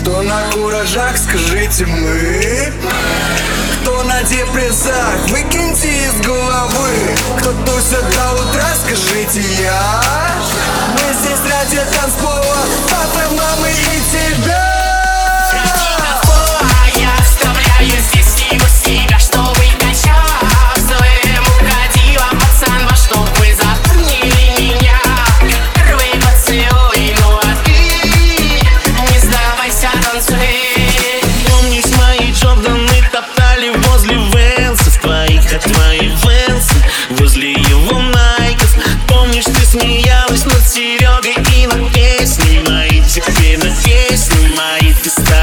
Кто на куражах, скажите мы. Кто на депрессах, выкиньте из головы. Кто тусит до утра, скажите я. Мы здесь ради танцпола, папы, мамы и тебя. Я оставляю здесь его себя, чтобы качать злым уходила пацан, во что вы запомнили меня. Первый поцелуй, ну а ты не сдавайся, танцуй. Помнишь, мои Джорданы топтали возле Венсов твоих, а твои Венсы возле его Найков. Помнишь, ты смеялась над Серегой и на песни мои. Теперь на песни мои ты стала